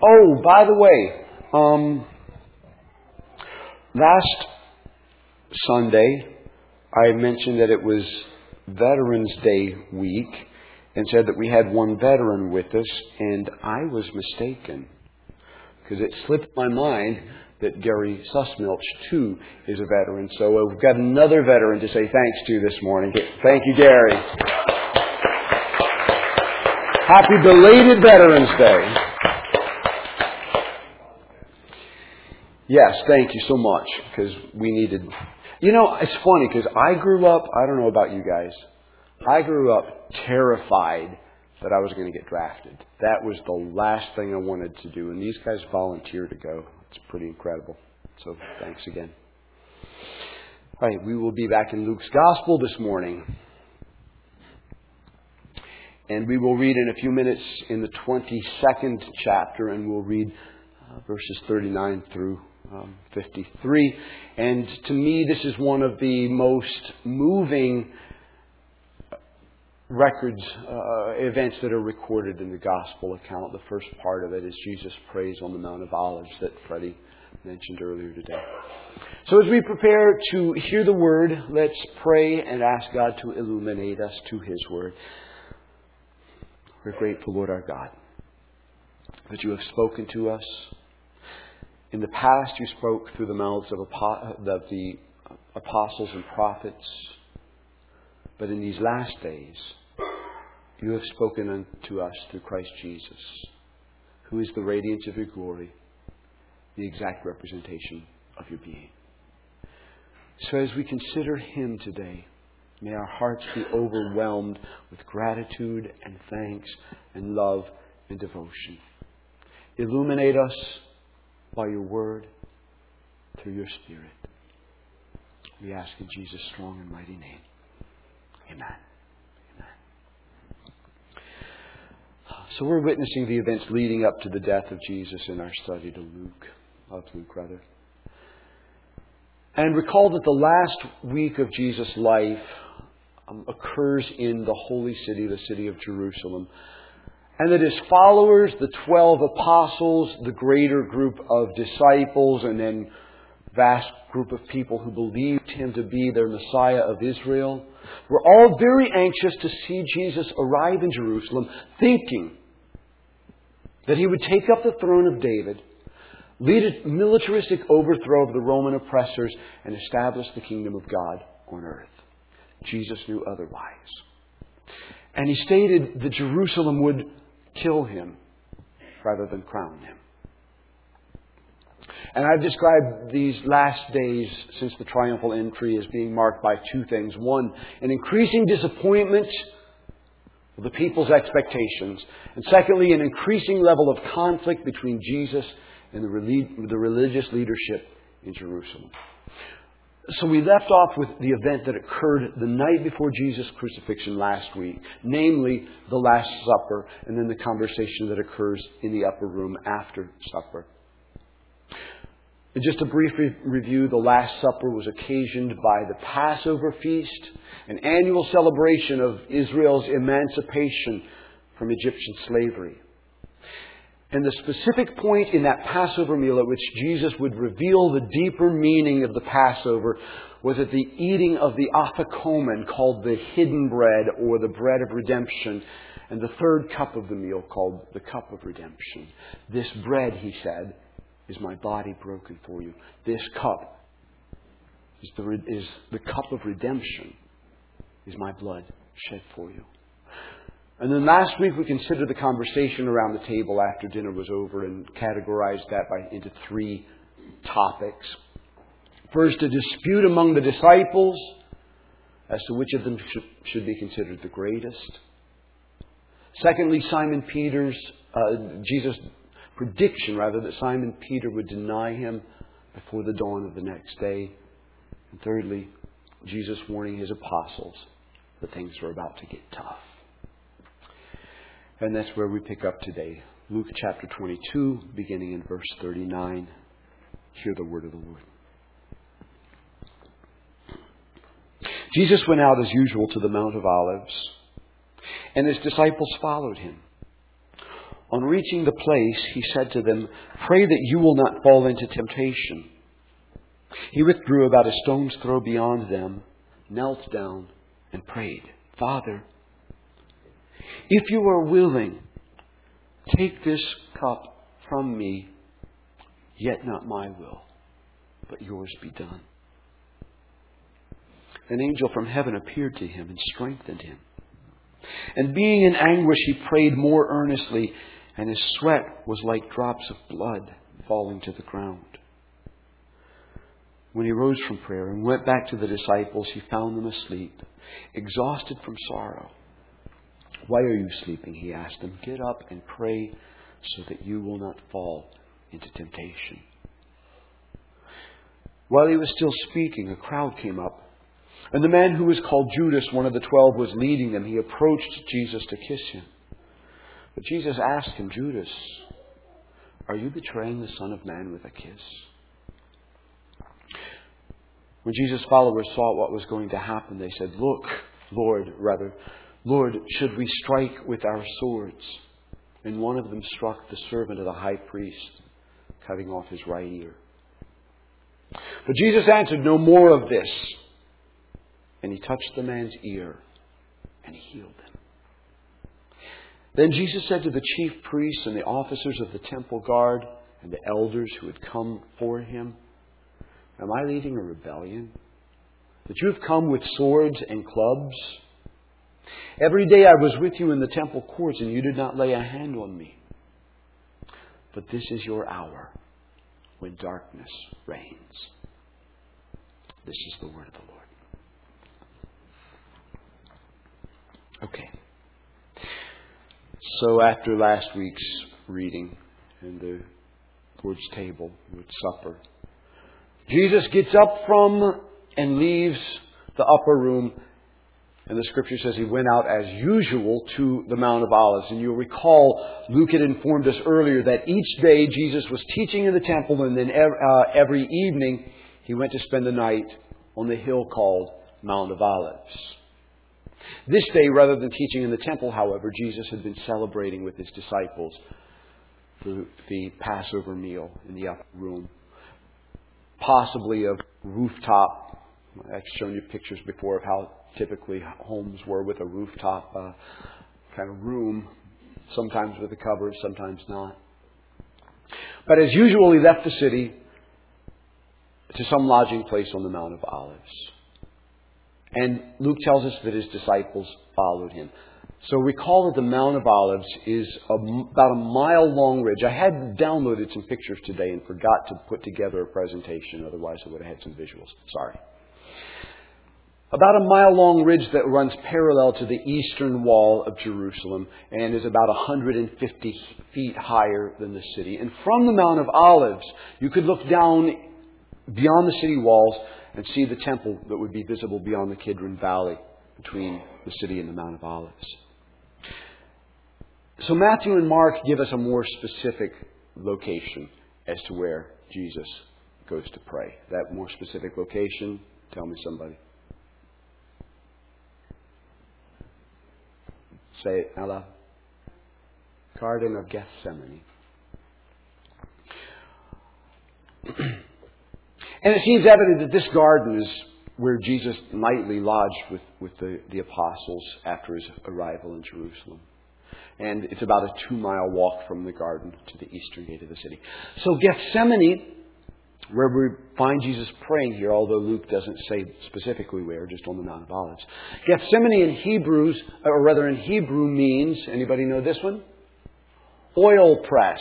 Oh, by the way, last Sunday I mentioned that it was Veterans Day week and said that we had one veteran with us, and I was mistaken because it slipped my mind that Gary Sussmilch, too, is a veteran. So we've got another veteran to say thanks to this morning. Thank you, Gary. Happy belated Veterans Day. Yes, thank you so much, because we needed... You know, it's funny, because I grew up, I don't know about you guys, I grew up terrified that I was going to get drafted. That was the last thing I wanted to do, and these guys volunteered to go. It's pretty incredible. So, thanks again. All right, we will be back in Luke's Gospel this morning. And we will read in a few minutes in the 22nd chapter, and we'll read verses 39 through 53. And to me, this is one of the most moving records, events that are recorded in the Gospel account. The first part of it is Jesus prays on the Mount of Olives that Freddie mentioned earlier today. So as we prepare to hear the Word, let's pray and ask God to illuminate us to His Word. We're grateful, Lord our God, that You have spoken to us. In the past, You spoke through the mouths of the apostles and prophets. But in these last days, You have spoken unto us through Christ Jesus, who is the radiance of Your glory, the exact representation of Your being. So as we consider Him today, may our hearts be overwhelmed with gratitude and thanks and love and devotion. Illuminate us by Your Word through Your Spirit. We ask in Jesus' strong and mighty name. Amen. Amen. So we're witnessing the events leading up to the death of Jesus in our study of Luke. And recall that the last week of Jesus' life occurs in the holy city, the city of Jerusalem. And that His followers, the 12 apostles, the greater group of disciples, and then vast group of people who believed Him to be their Messiah of Israel, were all very anxious to see Jesus arrive in Jerusalem, thinking that He would take up the throne of David, lead a militaristic overthrow of the Roman oppressors, and establish the kingdom of God on earth. Jesus knew otherwise. And He stated that Jerusalem would kill Him rather than crown Him. And I've described these last days since the triumphal entry as being marked by two things. One, an increasing disappointment of the people's expectations. And secondly, an increasing level of conflict between Jesus and the religious leadership in Jerusalem. So we left off with the event that occurred the night before Jesus' crucifixion last week, namely the Last Supper, and then the conversation that occurs in the upper room after supper. And just a brief review, the Last Supper was occasioned by the Passover feast, an annual celebration of Israel's emancipation from Egyptian slavery. And the specific point in that Passover meal at which Jesus would reveal the deeper meaning of the Passover was at the eating of the afikomen, called the hidden bread or the bread of redemption, and the third cup of the meal called the cup of redemption. This bread, He said, is my body broken for you. This cup is the cup of redemption, is my blood shed for you. And then last week we considered the conversation around the table after dinner was over and categorized that into three topics. First, a dispute among the disciples as to which of them should be considered the greatest. Secondly, Jesus' prediction, that Simon Peter would deny Him before the dawn of the next day. And thirdly, Jesus warning His apostles that things were about to get tough. And that's where we pick up today. Luke chapter 22, beginning in verse 39. Hear the word of the Lord. Jesus went out as usual to the Mount of Olives, and His disciples followed Him. On reaching the place, he said to them, "Pray that you will not fall into temptation." He withdrew about a stone's throw beyond them, knelt down, and prayed, "Father, if you are willing, take this cup from me, yet not my will, but yours be done." An angel from heaven appeared to him and strengthened him. And being in anguish, he prayed more earnestly, and his sweat was like drops of blood falling to the ground. When he rose from prayer and went back to the disciples, he found them asleep, exhausted from sorrow. "Why are you sleeping?" he asked them. "Get up and pray so that you will not fall into temptation." While he was still speaking, a crowd came up, and the man who was called Judas, one of the 12, was leading them. He approached Jesus to kiss him. But Jesus asked him, "Judas, are you betraying the Son of Man with a kiss?" When Jesus' followers saw what was going to happen, they said, Lord, should we strike with our swords?" And one of them struck the servant of the high priest, cutting off his right ear. But Jesus answered, "No more of this." And he touched the man's ear, and he healed him. Then Jesus said to the chief priests and the officers of the temple guard and the elders who had come for him, "Am I leading a rebellion, that you have come with swords and clubs? Every day I was with you in the temple courts, and you did not lay a hand on me. But this is your hour when darkness reigns." This is the word of the Lord. Okay. So after last week's reading and the Lord's table, Lord's Supper, Jesus gets up from and leaves the upper room, and the Scripture says he went out as usual to the Mount of Olives. And you'll recall Luke had informed us earlier that each day Jesus was teaching in the temple, and then every evening he went to spend the night on the hill called Mount of Olives. This day, rather than teaching in the temple, however, Jesus had been celebrating with his disciples the Passover meal in the upper room. Possibly a rooftop. I've shown you pictures before of how typically homes were with a rooftop kind of room, sometimes with a cover, sometimes not. But as usual, he left the city to some lodging place on the Mount of Olives. And Luke tells us that his disciples followed him. So recall that the Mount of Olives is about a mile-long ridge. I had downloaded some pictures today and forgot to put together a presentation. Otherwise, I would have had some visuals. Sorry. About a mile-long ridge that runs parallel to the eastern wall of Jerusalem and is about 150 feet higher than the city. And from the Mount of Olives, you could look down beyond the city walls and see the temple that would be visible beyond the Kidron Valley between the city and the Mount of Olives. So Matthew and Mark give us a more specific location as to where Jesus goes to pray. That more specific location, tell me somebody. Say it out loud. Garden of Gethsemane. And it seems evident that this garden is where Jesus nightly lodged with the apostles after his arrival in Jerusalem. And it's about a 2-mile walk from the garden to the eastern gate of the city. So Gethsemane, where we find Jesus praying here, although Luke doesn't say specifically where, just on the Mount of Olives. Gethsemane in Hebrew means, anybody know this one? Oil press.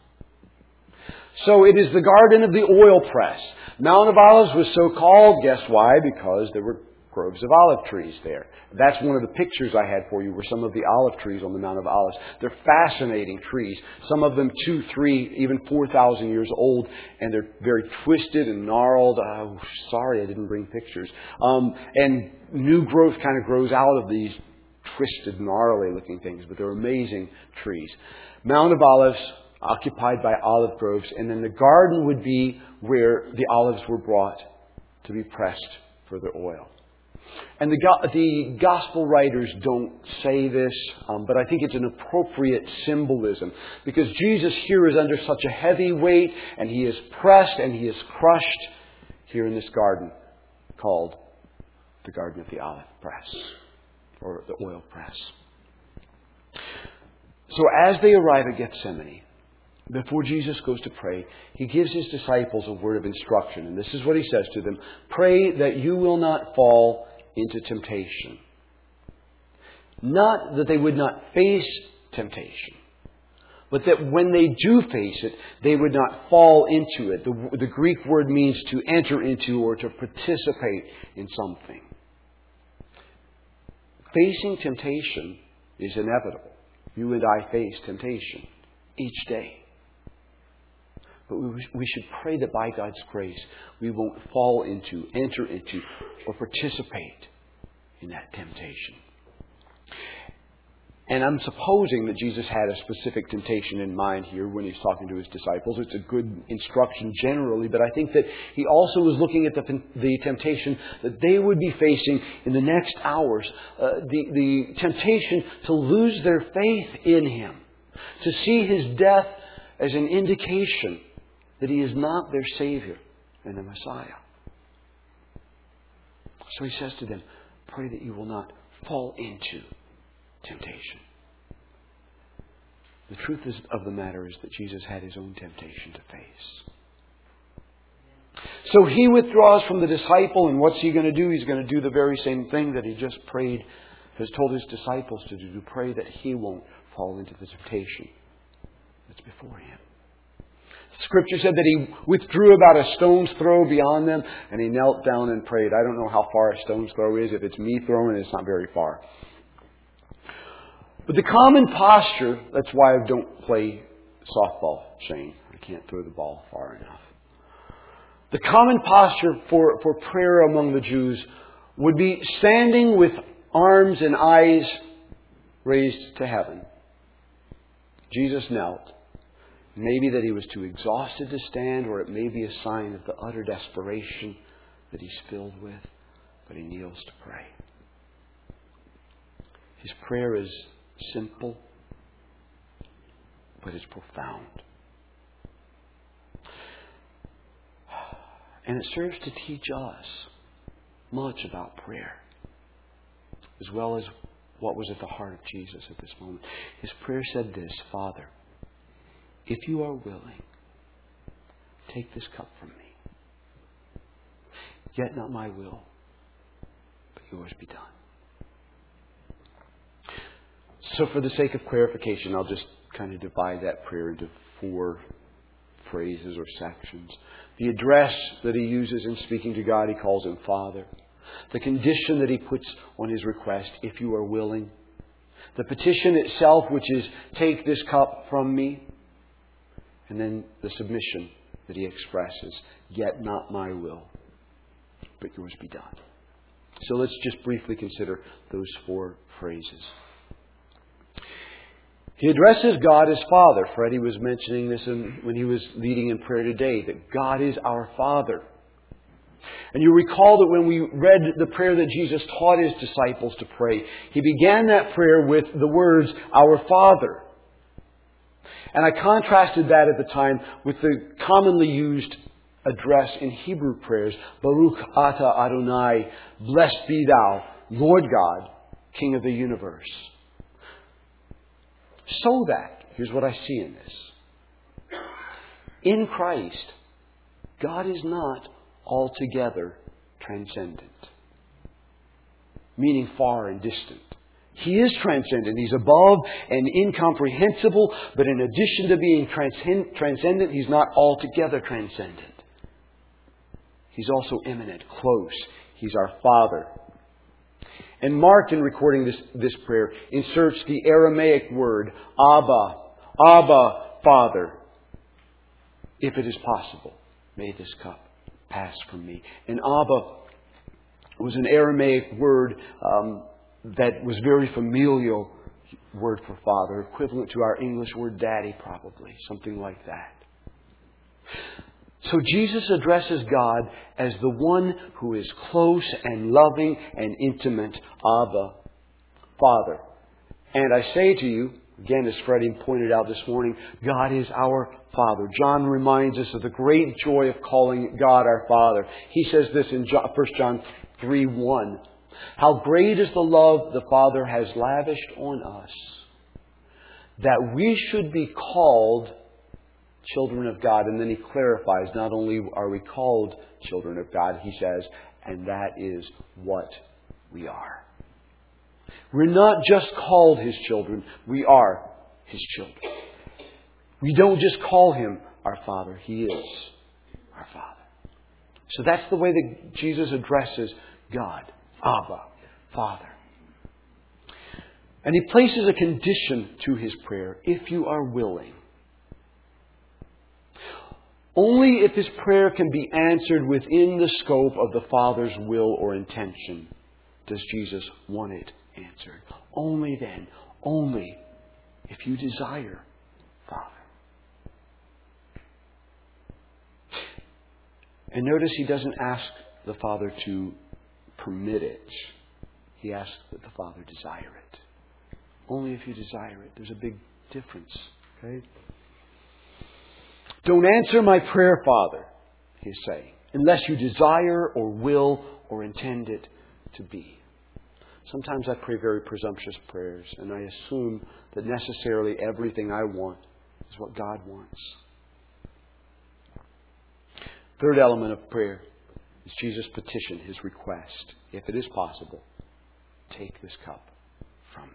So it is the garden of the oil press. Mount of Olives was so called, guess why? Because there were groves of olive trees there. That's one of the pictures I had for you, were some of the olive trees on the Mount of Olives. They're fascinating trees. Some of them 2, 3, even 4,000 years old, and they're very twisted and gnarled. Sorry, I didn't bring pictures. And new growth kind of grows out of these twisted, gnarly looking things, but they're amazing trees. Mount of Olives, occupied by olive groves, and then the garden would be where the olives were brought to be pressed for their oil. And the gospel writers don't say this, but I think it's an appropriate symbolism. Because Jesus here is under such a heavy weight, and He is pressed and He is crushed here in this garden called the Garden of the Olive Press, or the oil press. So as they arrive at Gethsemane, before Jesus goes to pray, He gives His disciples a word of instruction. And this is what He says to them: pray that you will not fall into temptation. Not that they would not face temptation, but that when they do face it, they would not fall into it. The Greek word means to enter into or to participate in something. Facing temptation is inevitable. You and I face temptation each day. But we should pray that by God's grace, we won't fall into, enter into, or participate in that temptation. And I'm supposing that Jesus had a specific temptation in mind here when He's talking to His disciples. It's a good instruction generally, but I think that He also was looking at the temptation that they would be facing in the next hours. The temptation to lose their faith in Him. To see His death as an indication that He is not their Savior and the Messiah. So He says to them, pray that you will not fall into temptation. The truth of the matter is that Jesus had His own temptation to face. So He withdraws from the disciple, and what's He going to do? He's going to do the very same thing that He just prayed, has told His disciples to do, to pray that He won't fall into the temptation that's before Him. Scripture said that He withdrew about a stone's throw beyond them, and He knelt down and prayed. I don't know how far a stone's throw is. If it's me throwing, it's not very far. But the common posture, that's why I don't play softball, Shane. I can't throw the ball far enough. The common posture for prayer among the Jews would be standing with arms and eyes raised to heaven. Jesus knelt. Maybe that He was too exhausted to stand, or it may be a sign of the utter desperation that He's filled with, but He kneels to pray. His prayer is simple, but it's profound. And it serves to teach us much about prayer, as well as what was at the heart of Jesus at this moment. His prayer said this: Father, if you are willing, take this cup from me. Yet not my will, but yours be done. So for the sake of clarification, I'll just kind of divide that prayer into 4 phrases or sections. The address that He uses in speaking to God, He calls Him Father. The condition that He puts on His request, if you are willing. The petition itself, which is, take this cup from me. And then the submission that He expresses, yet not my will, but yours be done. So let's just briefly consider those 4 phrases. He addresses God as Father. Freddie was mentioning this when he was leading in prayer today, that God is our Father. And you recall that when we read the prayer that Jesus taught His disciples to pray, He began that prayer with the words, Our Father. And I contrasted that at the time with the commonly used address in Hebrew prayers, Baruch Atah Adonai, blessed be Thou, Lord God, King of the universe. So that, here's what I see in this. In Christ, God is not altogether transcendent, meaning far and distant. He is transcendent. He's above and incomprehensible, but in addition to being transcendent, He's not altogether transcendent. He's also immanent, close. He's our Father. And Mark, in recording this prayer, inserts the Aramaic word, Abba, Abba, Father. If it is possible, may this cup pass from me. And Abba was an Aramaic word that was very familial word for father, equivalent to our English word daddy, probably, something like that. So Jesus addresses God as the one who is close and loving and intimate, Abba, Father. And I say to you, again, as Freddie pointed out this morning, God is our Father. John reminds us of the great joy of calling God our Father. He says this in 1 John 3:1. How great is the love the Father has lavished on us, that we should be called children of God. And then he clarifies, not only are we called children of God, he says, and that is what we are. We're not just called His children, we are His children. We don't just call Him our Father, He is our Father. So that's the way that Jesus addresses God, Abba, Father. And He places a condition to His prayer, if you are willing. Only if His prayer can be answered within the scope of the Father's will or intention does Jesus want it answered. Only then, only if you desire, Father. And notice He doesn't ask the Father to permit it. He asks that the Father desire it. Only if you desire it. There's a big difference. Okay? Don't answer my prayer, Father, He's saying, unless you desire or will or intend it to be. Sometimes I pray very presumptuous prayers, and I assume that necessarily everything I want is what God wants. Third element of prayer is Jesus' petition, His request. If it is possible, take this cup from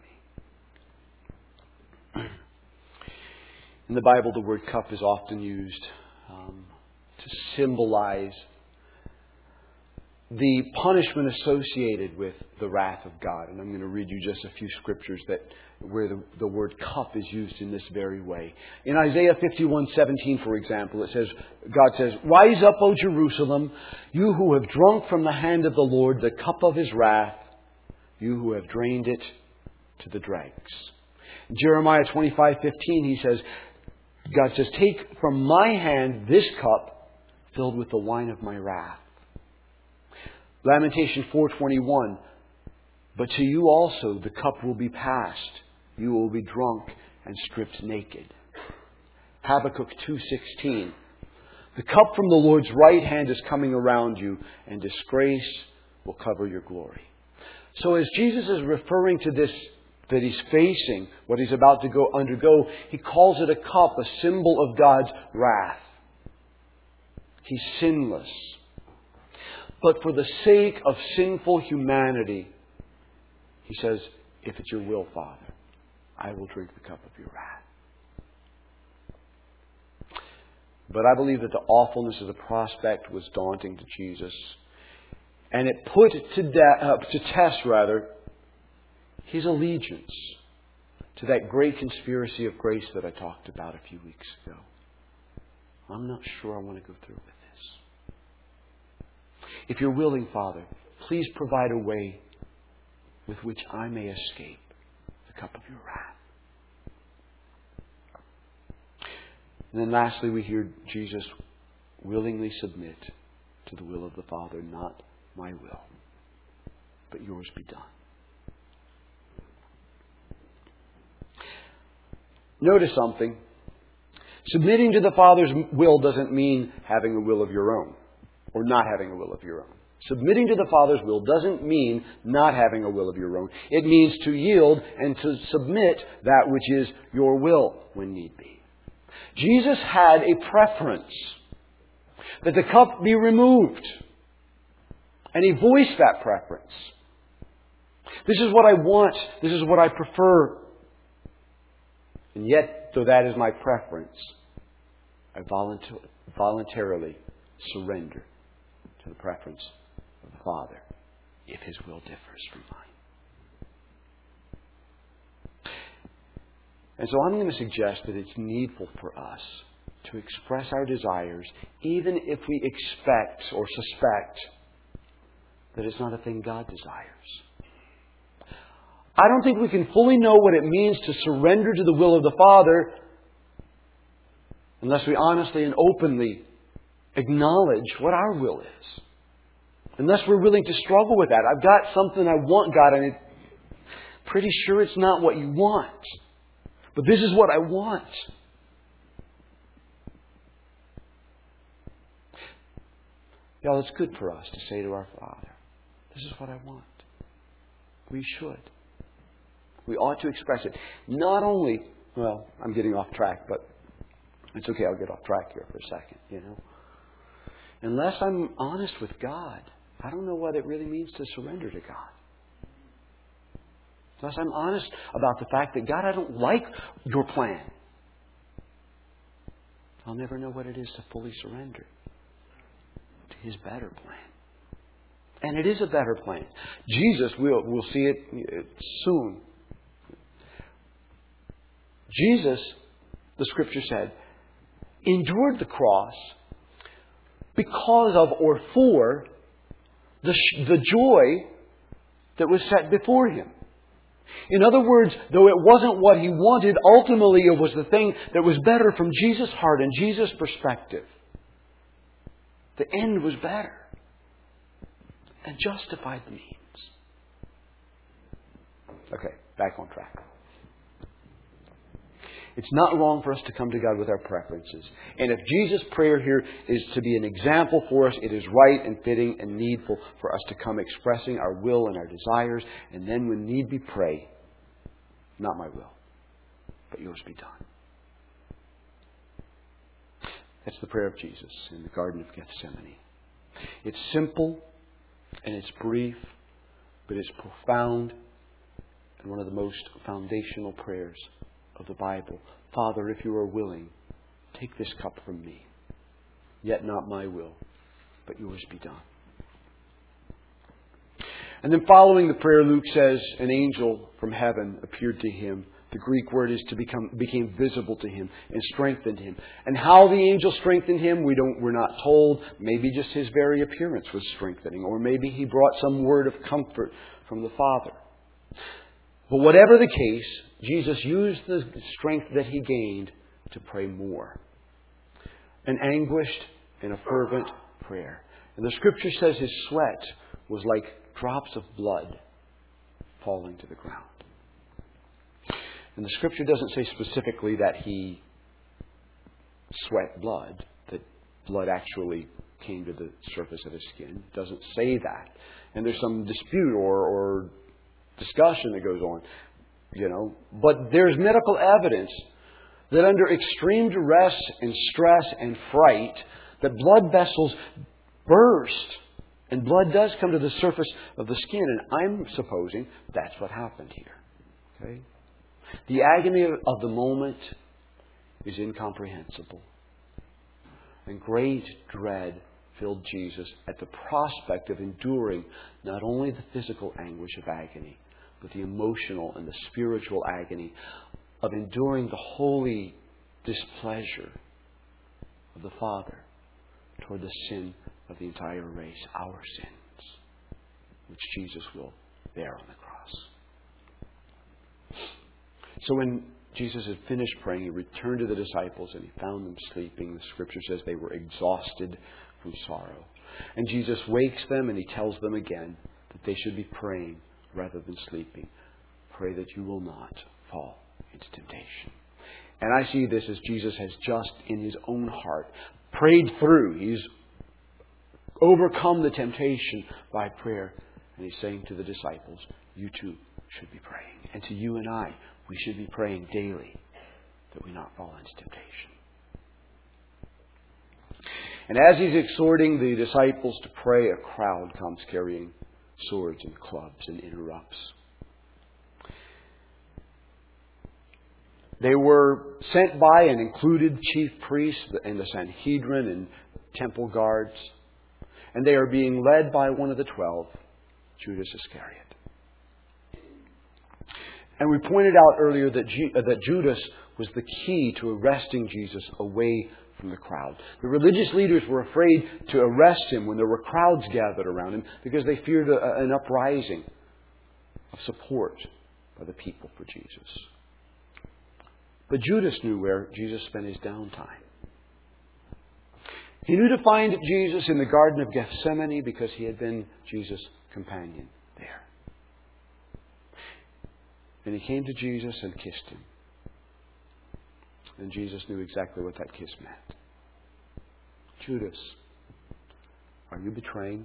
me. In the Bible, the word cup is often used to symbolize the punishment associated with the wrath of God. And I'm going to read you just a few scriptures where the word cup is used in this very way. In Isaiah 51:17, for example, it says, God says, "Rise up, O Jerusalem, you who have drunk from the hand of the Lord the cup of His wrath, you who have drained it to the dregs." In Jeremiah 25:15, He says, God says, "Take from my hand this cup filled with the wine of my wrath." Lamentation 4:21, "But to you also the cup will be passed. You will be drunk and stripped naked." Habakkuk 2:16, "The cup from the Lord's right hand is coming around you, and disgrace will cover your glory." So as Jesus is referring to this that He's facing, what He's about to undergo, He calls it a cup, a symbol of God's wrath. He's sinless. But for the sake of sinful humanity, He says, if it's your will, Father, I will drink the cup of your wrath. But I believe that the awfulness of the prospect was daunting to Jesus. And it put to test His allegiance to that great conspiracy of grace that I talked about a few weeks ago. I'm not sure I want to go through with this. If you're willing, Father, please provide a way with which I may escape the cup of your wrath. And then lastly, we hear Jesus willingly submit to the will of the Father, not my will, but yours be done. Notice something. Submitting to the Father's will doesn't mean having a will of your own, or not having a will of your own. Submitting to the Father's will doesn't mean not having a will of your own. It means to yield and to submit that which is your will when need be. Jesus had a preference that the cup be removed. And He voiced that preference. This is what I want. This is what I prefer. And yet, though that is my preference, I voluntarily surrender to the preference of the Father if His will differs from mine. And so I'm going to suggest that it's needful for us to express our desires even if we expect or suspect that it's not a thing God desires. I don't think we can fully know what it means to surrender to the will of the Father unless we honestly and openly acknowledge what our will is. Unless we're willing to struggle with that. I've got something I want, God, and I'm pretty sure it's not what you want. But this is what I want. Y'all, it's good for us to say to our Father, this is what I want. We should. We ought to express it. Not only, well, I'm getting off track, but it's okay, I'll get off track here for a second, Unless I'm honest with God, I don't know what it really means to surrender to God. Unless I'm honest about the fact that, God, I don't like your plan, I'll never know what it is to fully surrender to His better plan. And it is a better plan. Jesus, we'll see it soon. Jesus, the Scripture said, endured the cross because of or for the joy that was set before Him. In other words, though it wasn't what He wanted, ultimately it was the thing that was better from Jesus' heart and Jesus' perspective. The end was better and justified the means. Okay, back on track. It's not wrong for us to come to God with our preferences. And if Jesus' prayer here is to be an example for us, it is right and fitting and needful for us to come expressing our will and our desires, and then when need be pray, not my will, but yours be done. That's the prayer of Jesus in the Garden of Gethsemane. It's simple and it's brief, but it's profound and one of the most foundational prayers of the Bible. Father, if you are willing, take this cup from me. Yet not my will, but yours be done. And then following the prayer, Luke says, an angel from heaven appeared to him. The Greek word is became visible to him and strengthened him. And how the angel strengthened him, we're not told. Maybe just his very appearance was strengthening, or maybe he brought some word of comfort from the Father. But whatever the case, Jesus used the strength that he gained to pray more. An anguished and a fervent prayer. And the Scripture says his sweat was like drops of blood falling to the ground. And the Scripture doesn't say specifically that he sweat blood, that blood actually came to the surface of his skin. It doesn't say that. And there's some dispute or discussion that goes on, But there's medical evidence that under extreme duress and stress and fright, that blood vessels burst and blood does come to the surface of the skin. And I'm supposing that's what happened here. Okay? The agony of the moment is incomprehensible. And great dread filled Jesus at the prospect of enduring not only the physical anguish of agony, but the emotional and the spiritual agony of enduring the holy displeasure of the Father toward the sin of the entire race, our sins, which Jesus will bear on the cross. So when Jesus had finished praying, He returned to the disciples and He found them sleeping. The Scripture says they were exhausted from sorrow. And Jesus wakes them and He tells them again that they should be praying rather than sleeping. Pray that you will not fall into temptation. And I see this as Jesus has just in His own heart prayed through. He's overcome the temptation by prayer. And He's saying to the disciples, you too should be praying. And to you and I, we should be praying daily that we not fall into temptation. And as He's exhorting the disciples to pray, a crowd comes carrying swords and clubs and interrupts. They were sent by and included chief priests and the Sanhedrin and temple guards. And they are being led by one of the 12, Judas Iscariot. And we pointed out earlier that Judas was the key to arresting Jesus away from the crowd. The religious leaders were afraid to arrest Him when there were crowds gathered around Him because they feared an uprising of support by the people for Jesus. But Judas knew where Jesus spent his downtime. He knew to find Jesus in the Garden of Gethsemane because he had been Jesus' companion there. And he came to Jesus and kissed him. And Jesus knew exactly what that kiss meant. Judas, are you betraying?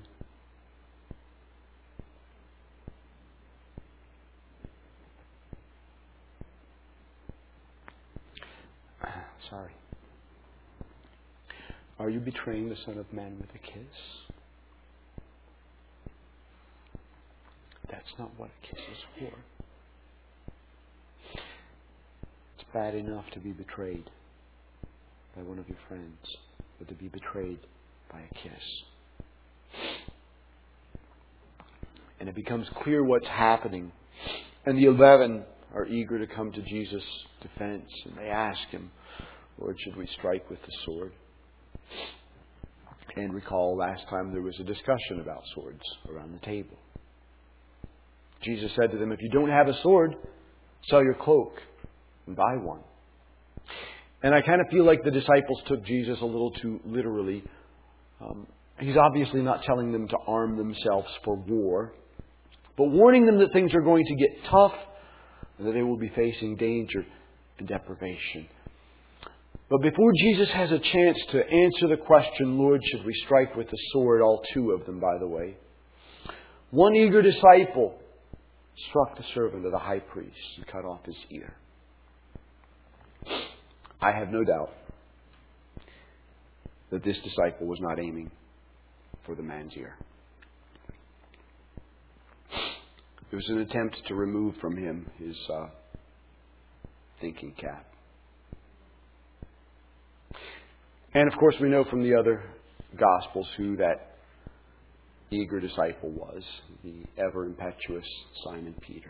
Sorry. Are you betraying the Son of Man with a kiss? That's not what a kiss is for. It's bad enough to be betrayed by one of your friends, but to be betrayed by a kiss. And it becomes clear what's happening. And the 11 are eager to come to Jesus' defense, and they ask him, Lord, should we strike with the sword? And recall last time there was a discussion about swords around the table. Jesus said to them, if you don't have a sword, sell your cloak and buy one. And I kind of feel like the disciples took Jesus a little too literally. He's obviously not telling them to arm themselves for war, but warning them that things are going to get tough and that they will be facing danger and deprivation. But before Jesus has a chance to answer the question, Lord, should we strike with the sword? All two of them, by the way. One eager disciple struck the servant of the high priest and cut off his ear. I have no doubt that this disciple was not aiming for the man's ear. It was an attempt to remove from him his thinking cap. And of course we know from the other Gospels who that eager disciple was, the ever-impetuous Simon Peter.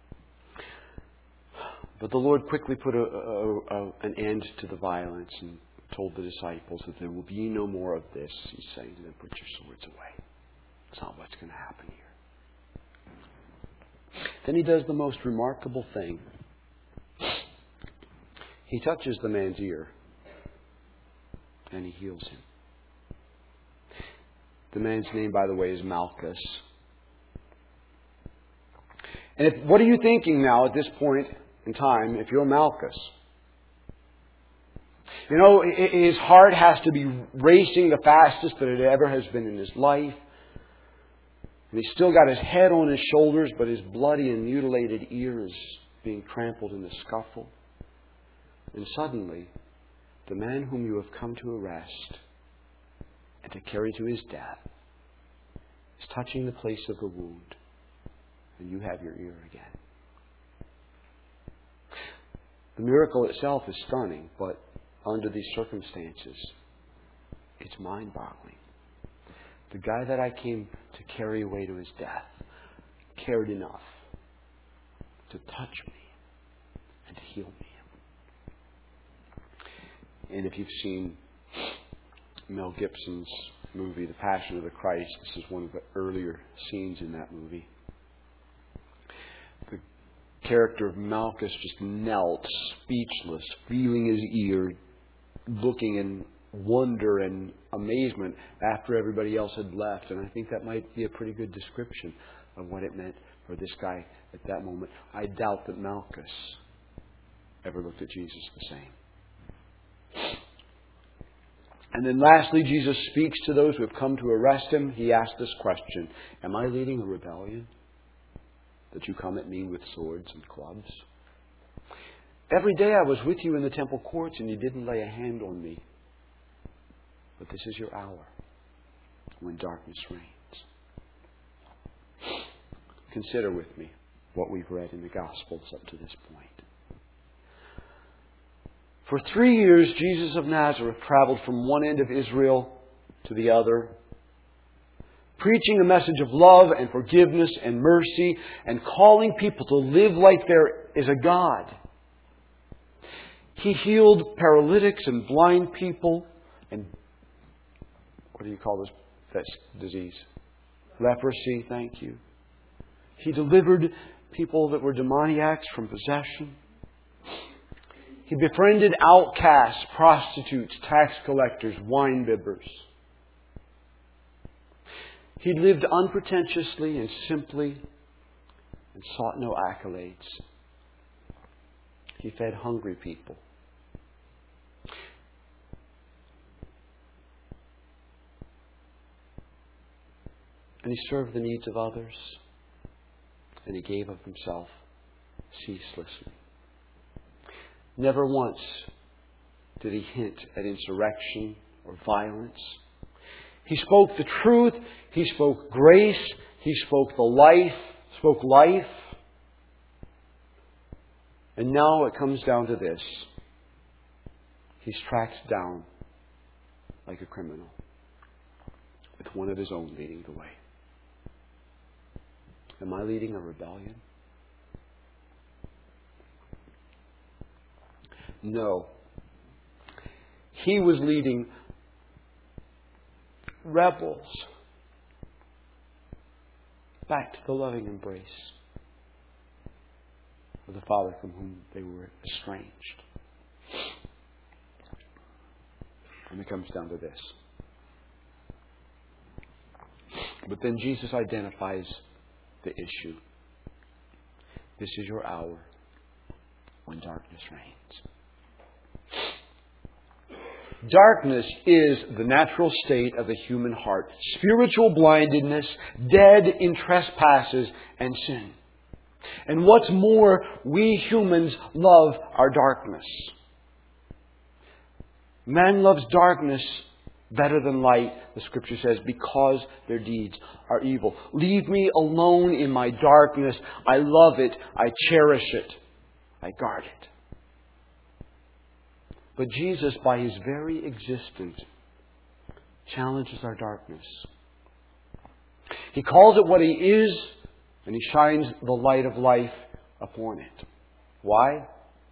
But the Lord quickly put an end to the violence and told the disciples that there will be no more of this. He's saying to them, put your swords away. It's not what's going to happen here. Then he does the most remarkable thing. He touches the man's ear and he heals him. The man's name, by the way, is Malchus. And what are you thinking now at this point in time if you're Malchus? You know, his heart has to be racing the fastest that it ever has been in his life. And he's still got his head on his shoulders, but his bloody and mutilated ear is being trampled in the scuffle. And suddenly, the man whom you have come to arrest and to carry to his death is touching the place of the wound, and you have your ear again. The miracle itself is stunning, but under these circumstances, it's mind-boggling. The guy that I came to carry away to his death cared enough to touch me and to heal me. And if you've seen Mel Gibson's movie, The Passion of the Christ, this is one of the earlier scenes in that movie. The character of Malchus just knelt, speechless, feeling his ear, looking in wonder and amazement after everybody else had left. And I think that might be a pretty good description of what it meant for this guy at that moment. I doubt that Malchus ever looked at Jesus the same. And then lastly, Jesus speaks to those who have come to arrest him. He asks this question, am I leading a rebellion that you come at me with swords and clubs? Every day I was with you in the temple courts and you didn't lay a hand on me. But this is your hour when darkness reigns. Consider with me what we've read in the Gospels up to this point. For 3 years, Jesus of Nazareth traveled from one end of Israel to the other, preaching a message of love and forgiveness and mercy and calling people to live like there is a God. He healed paralytics and blind people and what do you call this disease? Leprosy, thank you. He delivered people that were demoniacs from possession. He befriended outcasts, prostitutes, tax collectors, wine bibbers. He lived unpretentiously and simply and sought no accolades. He fed hungry people. And He served the needs of others. And He gave of Himself ceaselessly. Never once did He hint at insurrection or violence. He spoke the truth. He spoke grace. He spoke life. And now it comes down to this. He's tracked down like a criminal, with one of His own leading the way. Am I leading a rebellion? No. He was leading rebels back to the loving embrace of the Father from whom they were estranged. And it comes down to this. But then Jesus identifies the issue. This is your hour when darkness reigns. Darkness is the natural state of the human heart. Spiritual blindedness, dead in trespasses and sin. And what's more, we humans love our darkness. Man loves darkness better than light, the Scripture says, because their deeds are evil. Leave me alone in my darkness. I love it. I cherish it. I guard it. But Jesus, by His very existence, challenges our darkness. He calls it what He is, and He shines the light of life upon it. Why?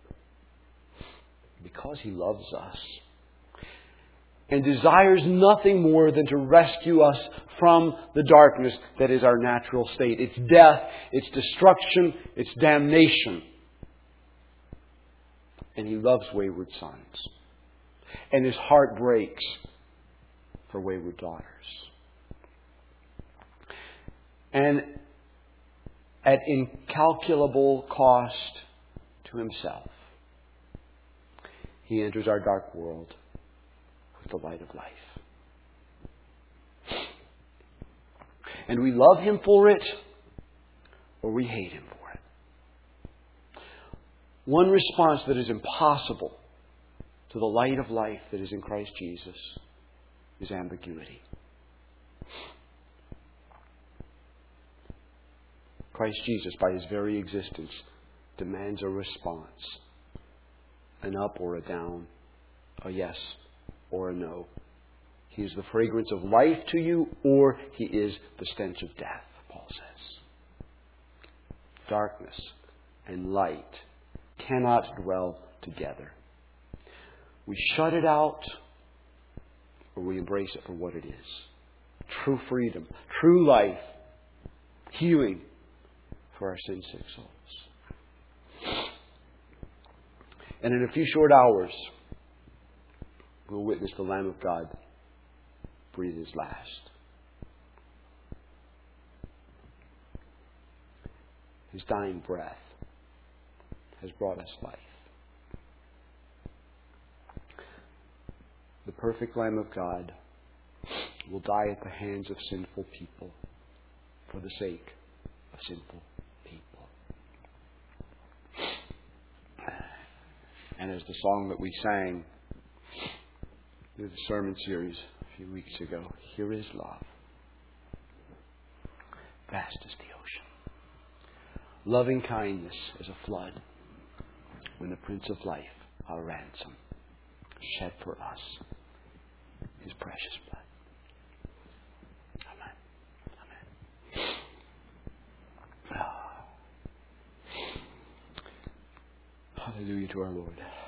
Because He loves us and desires nothing more than to rescue us from the darkness that is our natural state. It's death, it's destruction, it's damnation. And He loves wayward sons. And His heart breaks for wayward daughters. And at incalculable cost to Himself, He enters our dark world with the light of life. And we love Him for it, or we hate Him for it. One response that is impossible to the light of life that is in Christ Jesus is ambiguity. Christ Jesus, by His very existence, demands a response. An up or a down, a yes or a no. He is the fragrance of life to you, or He is the stench of death, Paul says. Darkness and light cannot dwell together. We shut it out, or we embrace it for what it is. True freedom, true life, healing for our sin-sick souls. And in a few short hours, we'll witness the Lamb of God breathe His last. His dying breath has brought us life. The perfect Lamb of God will die at the hands of sinful people for the sake of sinful people. And as the song that we sang through the sermon series a few weeks ago, here is love. Vast as the ocean. Loving kindness as a flood. When the Prince of Life, our ransom, shed for us His precious blood. Amen. Amen. Hallelujah to our Lord.